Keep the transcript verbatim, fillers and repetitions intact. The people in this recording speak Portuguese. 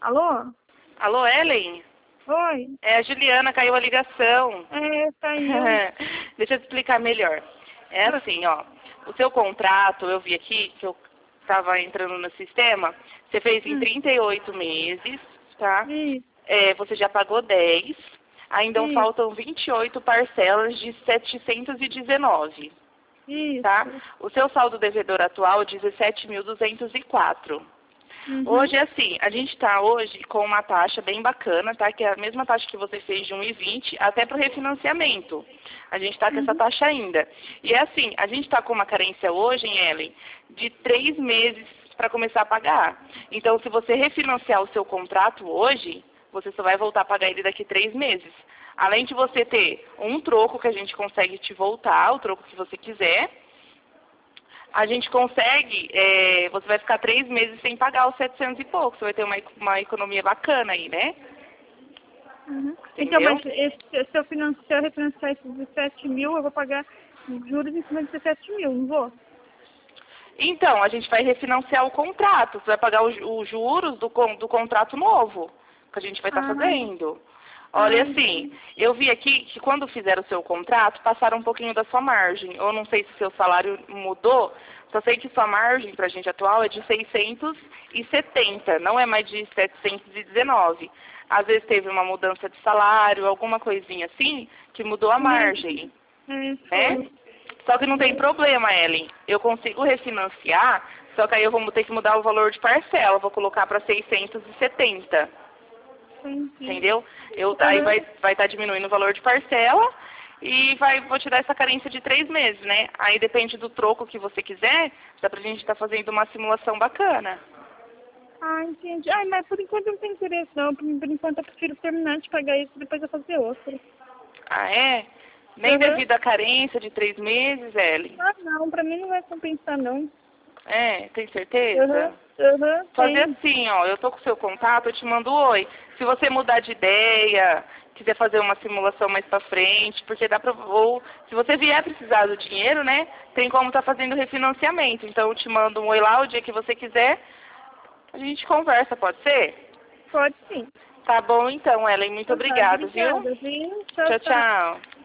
Alô? Alô, Ellen? Oi? É a Juliana, caiu a ligação. É, caiu. Deixa eu te explicar melhor. É assim, ó. O seu contrato, eu vi aqui, que eu estava entrando no sistema, você fez em Hum. trinta e oito meses, tá? Isso, É, você já pagou dez, ainda isso, faltam vinte e oito parcelas de setecentos e dezenove, isso. tá? O seu saldo devedor atual é dezessete mil duzentos e quatro. Uhum. Hoje, assim, a gente está hoje com uma taxa bem bacana, tá? Que é a mesma taxa que você fez de um e vinte, até para o refinanciamento. A gente está com Uhum. essa taxa ainda. E é assim, a gente está com uma carência hoje, hein, Ellen, de três meses para começar a pagar. Então, se você refinanciar o seu contrato hoje, você só vai voltar a pagar ele daqui três meses. Além de você ter um troco que a gente consegue te voltar, o troco que você quiser, a gente consegue, é, você vai ficar três meses sem pagar os setecentos e pouco. Você vai ter uma, uma economia bacana aí, né? Uhum. Então, Entendeu? mas esse, se, eu finan- se eu refinanciar esses dezessete mil, eu vou pagar juros em cima de dezessete mil, não vou? Então, a gente vai refinanciar o contrato. Você vai pagar os os juros do, con- do contrato novo que a gente vai estar Ah, fazendo. Olha, ah, assim, eu vi aqui que quando fizeram o seu contrato, passaram um pouquinho da sua margem. Eu não sei se o seu salário mudou, só sei que sua margem para a gente atual é de seiscentos e setenta, não é mais de setecentos e dezenove. Às vezes teve uma mudança de salário, alguma coisinha assim, que mudou a margem, é, é, né? foi. Só que não tem problema, Ellen. Eu consigo refinanciar, só que aí eu vou ter que mudar o valor de parcela. Vou colocar para seiscentos e setenta. Entendi. Entendeu? Eu, aí Uhum. vai estar vai tá diminuindo o valor de parcela e vai, vou te dar essa carência de três meses, né? Aí depende do troco que você quiser, dá pra gente estar fazendo uma simulação bacana. Ah, entendi. Ai, mas por enquanto eu não tenho interesse, não. Por, por enquanto eu prefiro terminar de pagar isso e depois eu fazer outro. Ah, é? Nem Uhum. devido à carência de três meses, Ellen? Ah, não. Pra mim não vai compensar, não. É, tem Uhum. certeza? Uhum. Fazer Tem. assim, ó, eu tô com o seu contato, eu te mando um oi. Se você mudar de ideia, quiser fazer uma simulação mais pra frente, porque dá pra, ou se você vier precisar do dinheiro, né, tem como tá fazendo refinanciamento. Então eu te mando um oi lá o dia que você quiser, a gente conversa, pode ser? Pode sim. Tá bom então, Ellen, muito Então tá, obrigada, viu? obrigada, viu? Tchau, Tchau, tchau. tchau.